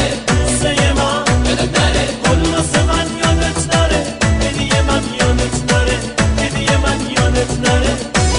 قصه من یادت نره حلمس من یادت نره هدیه من یادت نره هدیه من یادت نره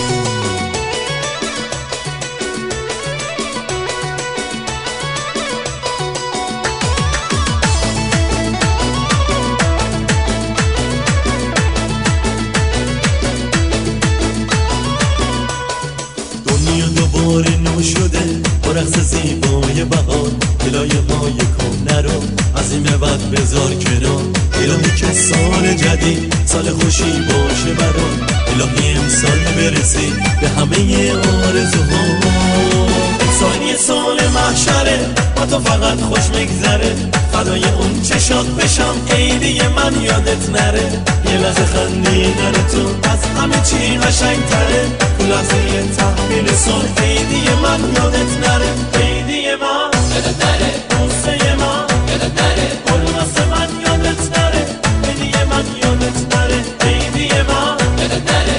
دنیا دوباره نو شده با رقص زیبای بهار دلای ما یکم نرو از این به بعد بذار کنار الهی که سال جدید سال خوشی باشه برام الهی امسال برسی به همه آرزوها امسال یه سال محشره با تو فقط خوش میگذره فدای اون چشات بشم عیدی من یادت نره یه لحظه خندیدن تو از همه چی قشنگتره تو لحظه تحویل سال عیدی من یادت نره عیدی من یادت نره قصه من یادت نره حلمس من یادت نره هدیه من یادت نره عیدی من یادت نره